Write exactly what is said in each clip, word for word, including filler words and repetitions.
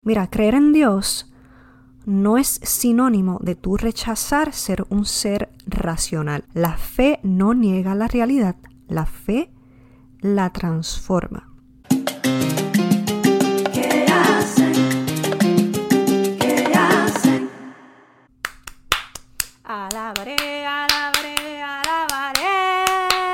Mira, creer en Dios no es sinónimo de tú rechazar ser un ser racional. La fe no niega la realidad, la fe la transforma. ¿Qué hacen? ¿Qué hacen? Alabaré, alabaré, alabaré,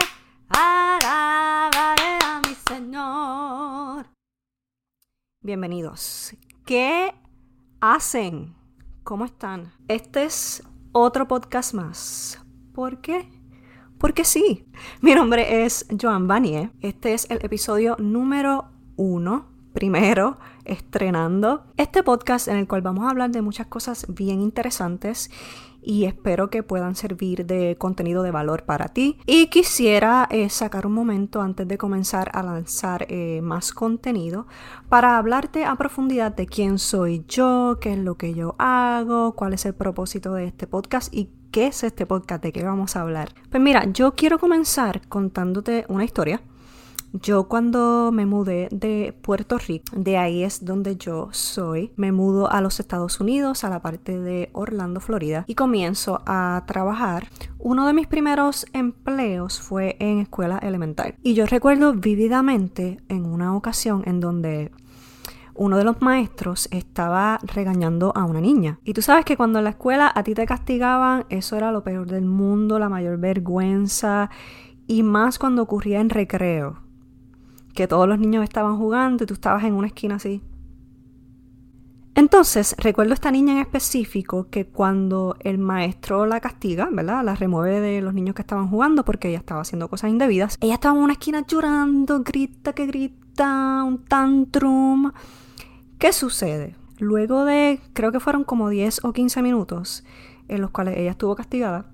alabaré a mi Señor. Bienvenidos. ¿Qué hacen? ¿Cómo están? Este es otro podcast más. ¿Por qué? Porque sí. Mi nombre es Joan Vanier. Este es el episodio número uno, primero, estrenando este podcast en el cual vamos a hablar de muchas cosas bien interesantes y espero que puedan servir de contenido de valor para ti. Y quisiera eh, sacar un momento antes de comenzar a lanzar eh, más contenido para hablarte a profundidad de quién soy yo, qué es lo que yo hago, cuál es el propósito de este podcast y qué es este podcast, de qué vamos a hablar. Pues mira, yo quiero comenzar contándote una historia. Yo cuando me mudé de Puerto Rico, de ahí es donde yo soy, me mudo a los Estados Unidos, a la parte de Orlando, Florida, y comienzo a trabajar. Uno de mis primeros empleos fue en escuela elemental. Y yo recuerdo vívidamente en una ocasión en donde uno de los maestros estaba regañando a una niña. Y tú sabes que cuando en la escuela a ti te castigaban, eso era lo peor del mundo, la mayor vergüenza, y más cuando ocurría en recreo, que todos los niños estaban jugando y tú estabas en una esquina así. Entonces, recuerdo a esta niña en específico que cuando el maestro la castiga, ¿verdad? La remueve de los niños que estaban jugando porque ella estaba haciendo cosas indebidas. Ella estaba en una esquina llorando, grita que grita, un tantrum. ¿Qué sucede? Luego de, creo que fueron como diez o quince minutos en los cuales ella estuvo castigada,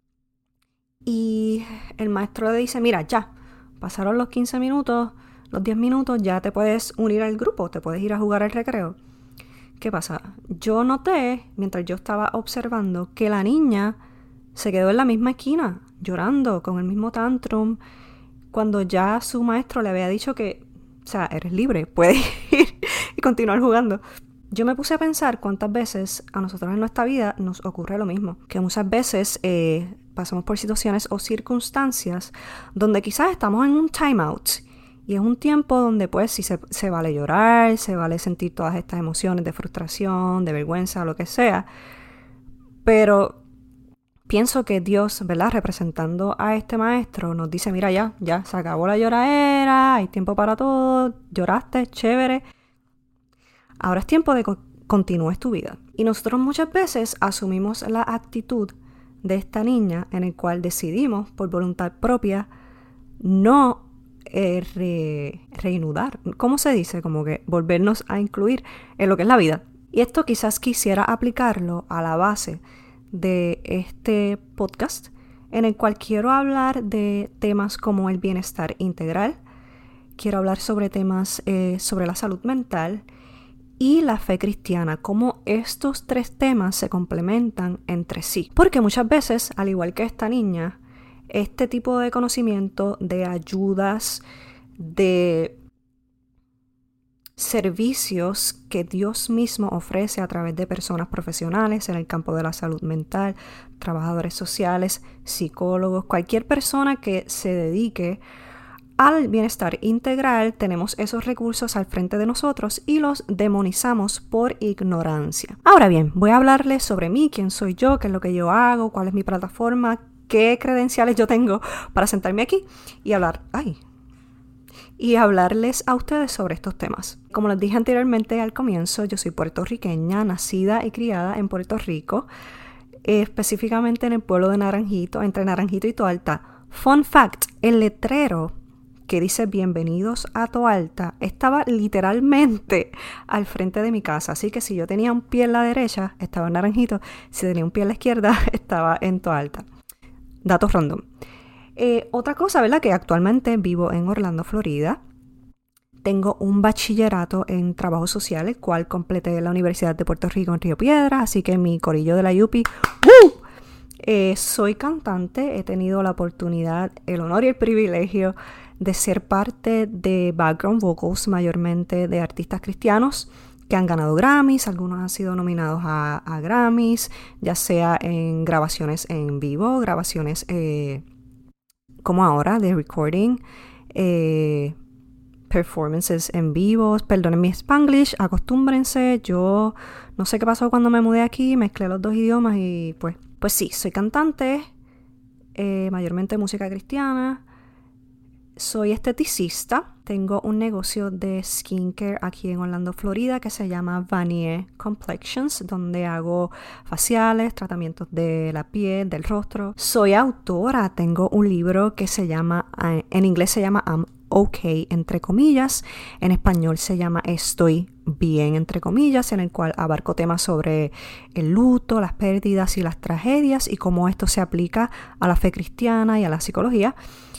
y el maestro le dice, mira, ya, pasaron los quince minutos, los diez minutos, ya te puedes unir al grupo, te puedes ir a jugar al recreo. ¿Qué pasa? Yo noté, mientras yo estaba observando, que la niña se quedó en la misma esquina, llorando, con el mismo tantrum, cuando ya su maestro le había dicho que, o sea, eres libre, puedes ir y continuar jugando. Yo me puse a pensar cuántas veces a nosotros en nuestra vida nos ocurre lo mismo, que muchas veces eh, pasamos por situaciones o circunstancias donde quizás estamos en un timeout. Y es un tiempo donde pues sí se, se vale llorar, se vale sentir todas estas emociones de frustración, de vergüenza, lo que sea. Pero pienso que Dios, ¿verdad? Representando a este maestro, nos dice, mira ya, ya, se acabó la lloradera, hay tiempo para todo, lloraste, chévere. Ahora es tiempo de que continúes tu vida. Y nosotros muchas veces asumimos la actitud de esta niña en el cual decidimos por voluntad propia no Eh, re, reanudar, ¿cómo se dice? Como que volvernos a incluir en lo que es la vida. Y esto quizás quisiera aplicarlo a la base de este podcast, en el cual quiero hablar de temas como el bienestar integral, quiero hablar sobre temas eh, sobre la salud mental y la fe cristiana, cómo estos tres temas se complementan entre sí. Porque muchas veces, al igual que esta niña, este tipo de conocimiento, de ayudas, de servicios que Dios mismo ofrece a través de personas profesionales en el campo de la salud mental, trabajadores sociales, psicólogos, cualquier persona que se dedique al bienestar integral, tenemos esos recursos al frente de nosotros y los demonizamos por ignorancia. Ahora bien, voy a hablarles sobre mí, quién soy yo, qué es lo que yo hago, cuál es mi plataforma, qué credenciales yo tengo para sentarme aquí y hablar, ay, y hablarles a ustedes sobre estos temas. Como les dije anteriormente al comienzo, yo soy puertorriqueña, nacida y criada en Puerto Rico, eh, específicamente en el pueblo de Naranjito, entre Naranjito y Toalta. Fun fact, el letrero que dice bienvenidos a Toalta estaba literalmente al frente de mi casa, así que si yo tenía un pie en la derecha, estaba en Naranjito, si tenía un pie en la izquierda, estaba en Toalta. Datos random. Eh, otra cosa, ¿verdad? Que actualmente vivo en Orlando, Florida. Tengo un bachillerato en trabajo social, el cual completé en la Universidad de Puerto Rico en Río Piedras, así que mi corillo de la U P. ¡Uh! Eh, soy cantante, he tenido la oportunidad, el honor y el privilegio de ser parte de background vocals mayormente de artistas cristianos que han ganado Grammys, algunos han sido nominados a, a Grammys, ya sea en grabaciones en vivo, grabaciones eh, como ahora de recording, eh, performances en vivo. Perdonen mi Spanglish, acostúmbrense, yo no sé qué pasó cuando me mudé aquí, mezclé los dos idiomas y pues, pues sí, soy cantante, eh, mayormente música cristiana. Soy esteticista, tengo un negocio de skincare aquí en Orlando, Florida, que se llama Vanier Complexions, donde hago faciales, tratamientos de la piel, del rostro. Soy autora, tengo un libro que se llama, en inglés se llama I'm Okay, entre comillas, en español se llama Estoy bien, entre comillas, en el cual abarco temas sobre el luto, las pérdidas y las tragedias y cómo esto se aplica a la fe cristiana y a la psicología.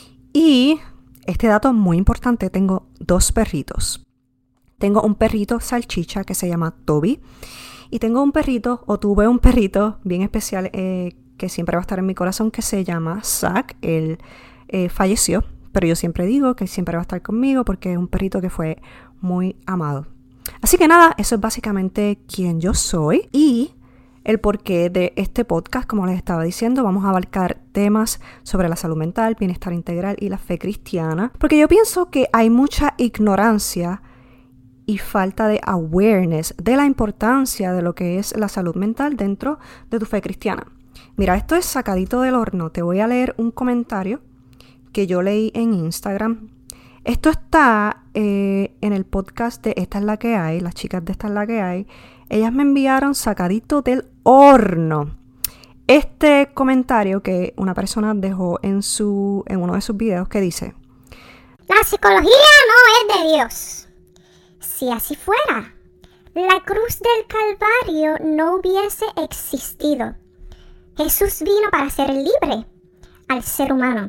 Y este dato es muy importante, tengo dos perritos. Tengo un perrito salchicha que se llama Toby y tengo un perrito, o tuve un perrito bien especial eh, que siempre va a estar en mi corazón, que se llama Zack. Él eh, falleció, pero yo siempre digo que él siempre va a estar conmigo porque es un perrito que fue muy amado. Así que nada, eso es básicamente quién yo soy y el porqué de este podcast. Como les estaba diciendo, vamos a abarcar temas sobre la salud mental, bienestar integral y la fe cristiana, porque yo pienso que hay mucha ignorancia y falta de awareness de la importancia de lo que es la salud mental dentro de tu fe cristiana. Mira, esto es sacadito del horno. Te voy a leer un comentario que yo leí en Instagram. Esto está eh, en el podcast de Esta es la que hay, las chicas de Esta es la que hay. Ellas me enviaron sacadito del horno este comentario que una persona dejó en, su, en uno de sus videos que dice: la psicología no es de Dios. Si así fuera, la cruz del Calvario no hubiese existido. Jesús vino para ser libre al ser humano,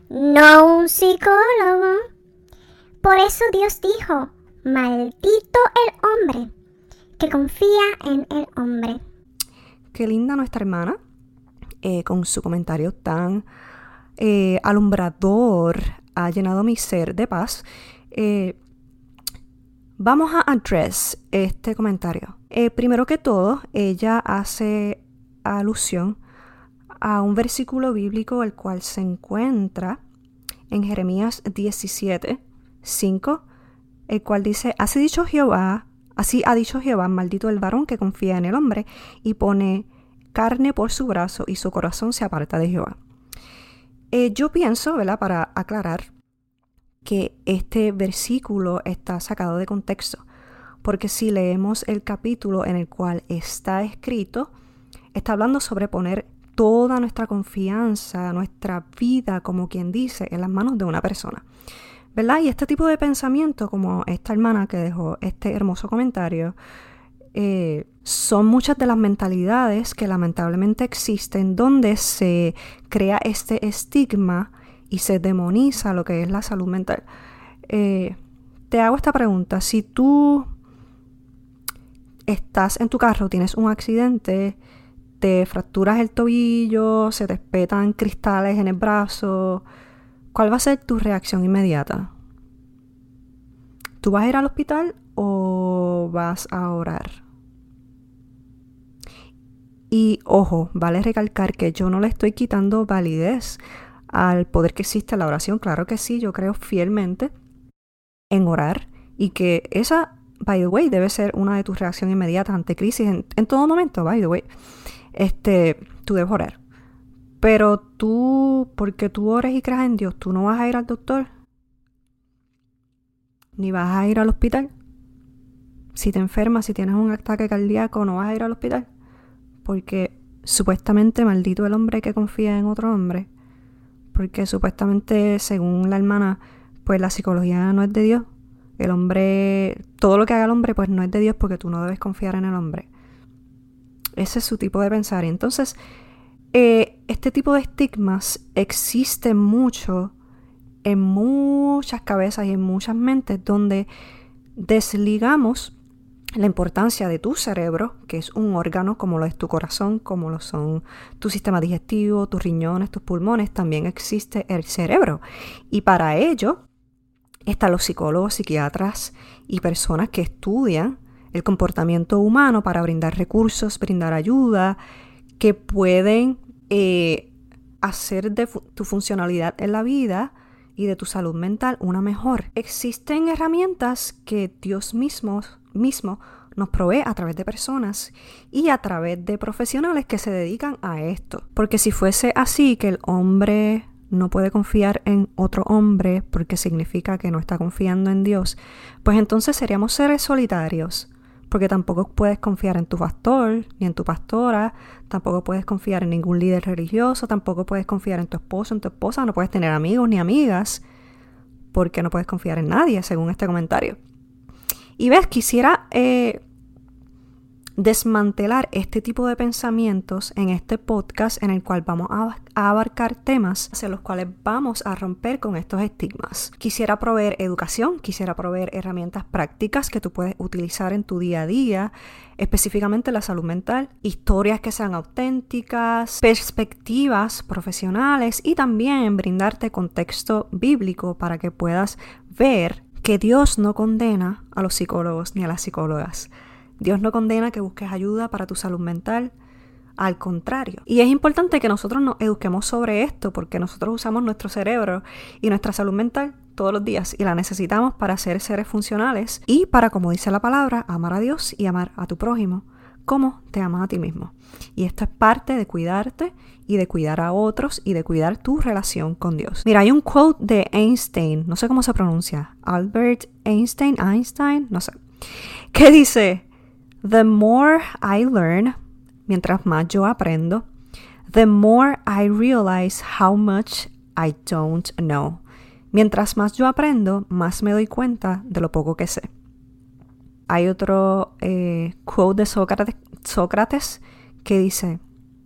no un psicólogo. Por eso Dios dijo: maldito el hombre que confía en el hombre. Qué linda nuestra hermana, eh, con su comentario tan eh, alumbrador, ha llenado mi ser de paz. Eh, vamos a address este comentario. Eh, primero que todo, ella hace alusión a un versículo bíblico el cual se encuentra en Jeremías diecisiete, cinco, el cual dice: así dicho Jehová, así ha dicho Jehová, maldito el varón que confía en el hombre y pone carne por su brazo y su corazón se aparta de Jehová. Eh, yo pienso, ¿verdad?, para aclarar, que este versículo está sacado de contexto, porque si leemos el capítulo en el cual está escrito, está hablando sobre poner toda nuestra confianza, nuestra vida, como quien dice, en las manos de una persona, ¿verdad? Y este tipo de pensamiento, como esta hermana que dejó este hermoso comentario, eh, son muchas de las mentalidades que lamentablemente existen donde se crea este estigma y se demoniza lo que es la salud mental. Eh, te hago esta pregunta: si tú estás en tu carro, tienes un accidente, te fracturas el tobillo, se te espetan cristales en el brazo, ¿cuál va a ser tu reacción inmediata? ¿Tú vas a ir al hospital o vas a orar? Y ojo, vale recalcar que yo no le estoy quitando validez al poder que existe la oración. Claro que sí, yo creo fielmente en orar y que esa, by the way, debe ser una de tus reacciones inmediatas ante crisis en, en todo momento, by the way. Este, tú debes orar. Pero tú, porque tú ores y creas en Dios, tú no vas a ir al doctor, ni vas a ir al hospital. Si te enfermas, si tienes un ataque cardíaco, no vas a ir al hospital, porque supuestamente maldito el hombre que confía en otro hombre, porque supuestamente, según la hermana, pues la psicología no es de Dios. El hombre, todo lo que haga el hombre, pues no es de Dios, porque tú no debes confiar en el hombre. Ese es su tipo de pensar. Y entonces, eh, este tipo de estigmas existe mucho en muchas cabezas y en muchas mentes, donde desligamos la importancia de tu cerebro, que es un órgano como lo es tu corazón, como lo son tu sistema digestivo, tus riñones, tus pulmones. También existe el cerebro. Y para ello están los psicólogos, psiquiatras y personas que estudian el comportamiento humano para brindar recursos, brindar ayuda, que pueden eh, hacer de fu- tu funcionalidad en la vida y de tu salud mental una mejor. Existen herramientas que Dios mismo, mismo nos provee a través de personas y a través de profesionales que se dedican a esto. Porque si fuese así, que el hombre no puede confiar en otro hombre porque significa que no está confiando en Dios, pues entonces seríamos seres solitarios. Porque tampoco puedes confiar en tu pastor, ni en tu pastora, tampoco puedes confiar en ningún líder religioso, tampoco puedes confiar en tu esposo, en tu esposa, no puedes tener amigos ni amigas, porque no puedes confiar en nadie, según este comentario. Y ves, quisiera eh, desmantelar este tipo de pensamientos en este podcast en el cual vamos a, a abarcar temas hacia los cuales vamos a romper con estos estigmas. Quisiera proveer educación, quisiera proveer herramientas prácticas que tú puedes utilizar en tu día a día, específicamente la salud mental, historias que sean auténticas, perspectivas profesionales y también brindarte contexto bíblico para que puedas ver que Dios no condena a los psicólogos ni a las psicólogas. Dios no condena que busques ayuda para tu salud mental, al contrario. Y es importante que nosotros nos eduquemos sobre esto porque nosotros usamos nuestro cerebro y nuestra salud mental todos los días y la necesitamos para ser seres funcionales y para, como dice la palabra, amar a Dios y amar a tu prójimo como te amas a ti mismo. Y esto es parte de cuidarte y de cuidar a otros y de cuidar tu relación con Dios. Mira, hay un quote de Einstein, no sé cómo se pronuncia, Albert Einstein, Einstein, no sé, que dice: The more I learn, mientras más yo aprendo, the more I realize how much I don't know. Mientras más yo aprendo, más me doy cuenta de lo poco que sé. Hay otro eh, quote de Sócrates, Sócrates que dice: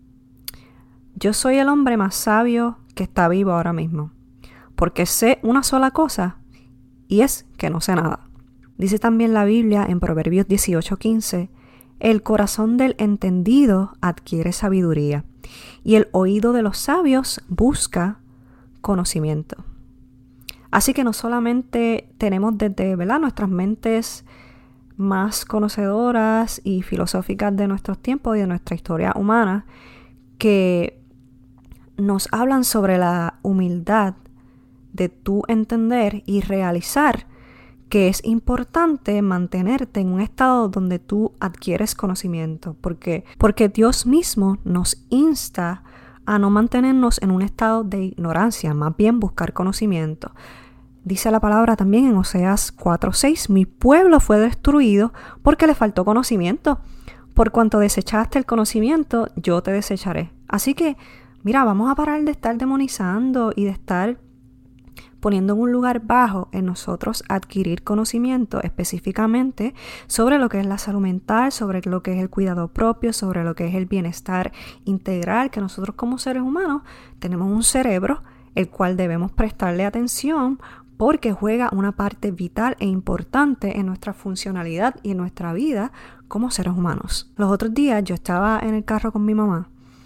yo soy el hombre más sabio que está vivo ahora mismo, porque sé una sola cosa y es que no sé nada. Dice también la Biblia en Proverbios dieciocho quince: el corazón del entendido adquiere sabiduría y el oído de los sabios busca conocimiento. Así que no solamente tenemos desde, ¿verdad?, nuestras mentes más conocedoras y filosóficas de nuestros tiempos y de nuestra historia humana, que nos hablan sobre la humildad de tú entender y realizar que es importante mantenerte en un estado donde tú adquieres conocimiento. ¿Por qué? Porque Dios mismo nos insta a no mantenernos en un estado de ignorancia, más bien buscar conocimiento. Dice la palabra también en Oseas cuatro seis: mi pueblo fue destruido porque le faltó conocimiento. Por cuanto desechaste el conocimiento, yo te desecharé. Así que, mira, vamos a parar de estar demonizando y de estar poniendo en un lugar bajo en nosotros adquirir conocimiento específicamente sobre lo que es la salud mental, sobre lo que es el cuidado propio, sobre lo que es el bienestar integral, que nosotros como seres humanos tenemos un cerebro el cual debemos prestarle atención porque juega una parte vital e importante en nuestra funcionalidad y en nuestra vida como seres humanos. Los otros días yo estaba en el carro con mi mamá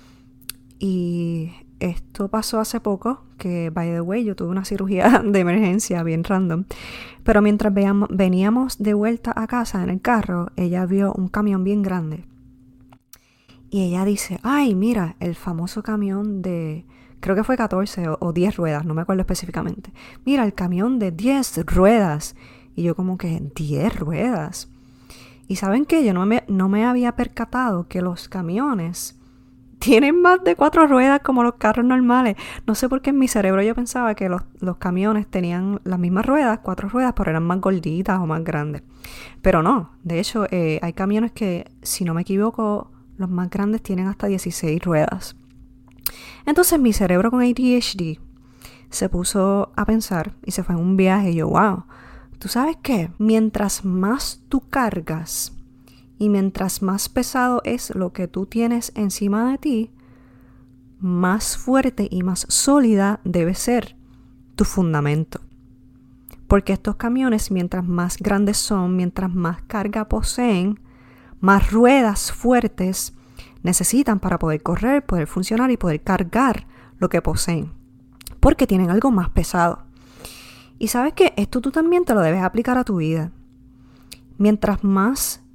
y esto pasó hace poco, que, by the way, yo tuve una cirugía de emergencia bien random. Pero mientras veamos, veníamos de vuelta a casa en el carro, ella vio un camión bien grande. Y ella dice: ay, mira, el famoso camión de, creo que fue catorce o, o diez ruedas, no me acuerdo específicamente. Mira, el camión de diez ruedas. Y yo como que, ¿diez ruedas? Y ¿saben qué? Yo no me, no me había percatado que los camiones tienen más de cuatro ruedas como los carros normales. No sé por qué en mi cerebro yo pensaba que los, los camiones tenían las mismas ruedas, cuatro ruedas, pero eran más gorditas o más grandes. Pero no, de hecho eh, hay camiones que, si no me equivoco, los más grandes tienen hasta dieciséis ruedas. Entonces mi cerebro con A D H D se puso a pensar y se fue en un viaje y yo, wow, ¿tú sabes qué? Mientras más tú cargas y mientras más pesado es lo que tú tienes encima de ti, más fuerte y más sólida debe ser tu fundamento. Porque estos camiones, mientras más grandes son, mientras más carga poseen, más ruedas fuertes necesitan para poder correr, poder funcionar y poder cargar lo que poseen. Porque tienen algo más pesado. Y sabes que esto tú también te lo debes aplicar a tu vida. Mientras más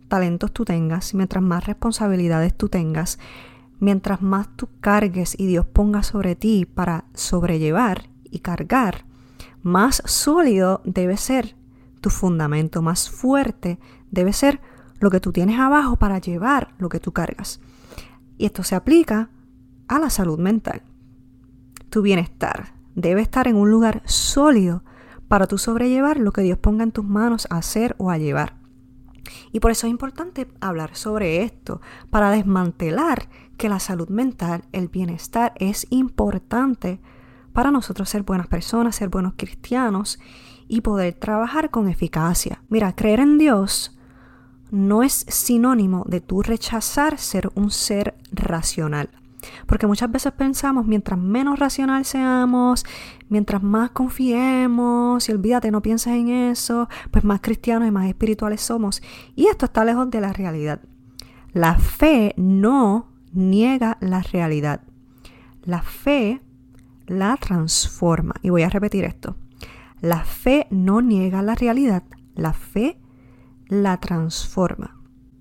talentos tú tengas, mientras más responsabilidades tú tengas, mientras más tú cargues y Dios ponga sobre ti para sobrellevar y cargar, más sólido debe ser tu fundamento, más fuerte debe ser lo que tú tienes abajo para llevar lo que tú cargas. Y esto se aplica a la salud mental. Tu bienestar debe estar en un lugar sólido para tú sobrellevar lo que Dios ponga en tus manos a hacer o a llevar. Y por eso es importante hablar sobre esto, para desmantelar que la salud mental, el bienestar es importante para nosotros ser buenas personas, ser buenos cristianos y poder trabajar con eficacia. Mira, creer en Dios no es sinónimo de tú rechazar ser un ser racional. Porque muchas veces pensamos, mientras menos racional seamos, mientras más confiemos, y olvídate, no pienses en eso, pues más cristianos y más espirituales somos. Y esto está lejos de la realidad. La fe no niega la realidad. La fe la transforma. Y voy a repetir esto. La fe no niega la realidad. La fe la transforma.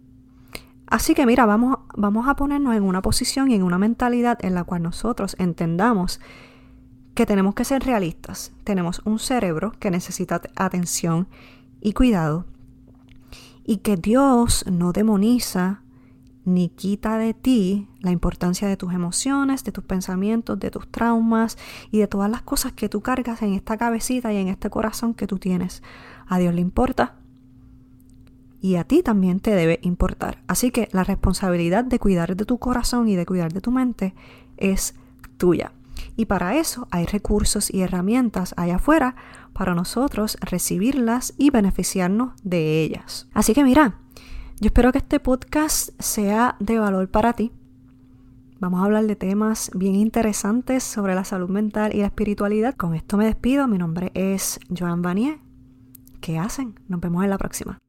Así que mira, vamos, vamos a ponernos en una posición y en una mentalidad en la cual nosotros entendamos que tenemos que ser realistas. Tenemos un cerebro que necesita atención y cuidado, y que Dios no demoniza ni quita de ti la importancia de tus emociones, de tus pensamientos, de tus traumas y de todas las cosas que tú cargas en esta cabecita y en este corazón que tú tienes. A Dios le importa. Y a ti también te debe importar. Así que la responsabilidad de cuidar de tu corazón y de cuidar de tu mente es tuya. Y para eso hay recursos y herramientas allá afuera para nosotros recibirlas y beneficiarnos de ellas. Así que mira, yo espero que este podcast sea de valor para ti. Vamos a hablar de temas bien interesantes sobre la salud mental y la espiritualidad. Con esto me despido. Mi nombre es Joan Vanier. ¿Qué hacen? Nos vemos en la próxima.